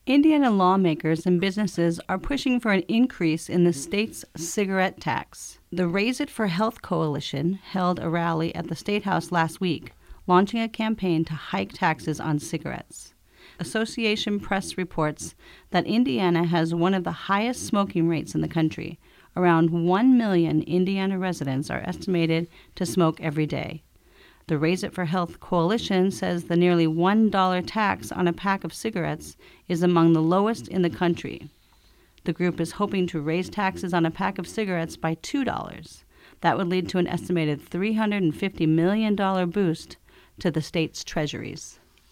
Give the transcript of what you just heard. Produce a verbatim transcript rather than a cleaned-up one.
Indiana lawmakers and businesses are pushing for an increase in the state's cigarette tax. The Raise It for Health Coalition held a rally at the State House last week, launching a campaign to hike taxes on cigarettes. Association Press reports that Indiana has one of the highest smoking rates in the country. Around one million Indiana residents are estimated to smoke every day. The Raise It for Health Coalition says the nearly one dollar tax on a pack of cigarettes is among the lowest in the country. The group is hoping to raise taxes on a pack of cigarettes by two dollars. That would lead to an estimated three hundred fifty million dollars boost to the state's treasuries.